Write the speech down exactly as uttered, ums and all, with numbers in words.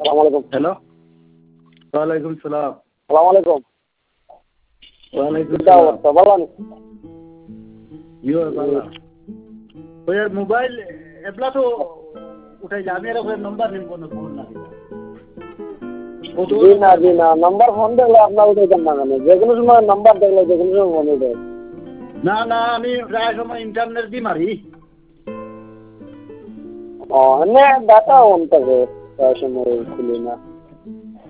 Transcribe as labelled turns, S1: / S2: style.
S1: সালাম আলাইকুম।
S2: হ্যালো, ওয়ালাইকুম সালাম।
S1: সালাম আলাইকুম।
S2: ওয়ালাইকুম
S1: কিতা
S2: সালাম।
S1: অবস্থা ভালো নি?
S2: ইয়ো বাংলা ওই মোবাইল এবলা তো উঠাইলে আমি আর ওখানে নম্বর নিব না ফোন না দিলা
S1: জি না জি না নাম্বার ফোন দেখলে আপনার উঠাইতেন না কেন? যে কোনো সময় নাম্বার দেখলে যে কোনো সময় ফোন উঠে।
S2: না না আমি প্রায় সময় ইন্টারনেট দিয়ে মারি।
S1: ও এমনি ডাটা অন থাকে প্রায় সময় খুলি না।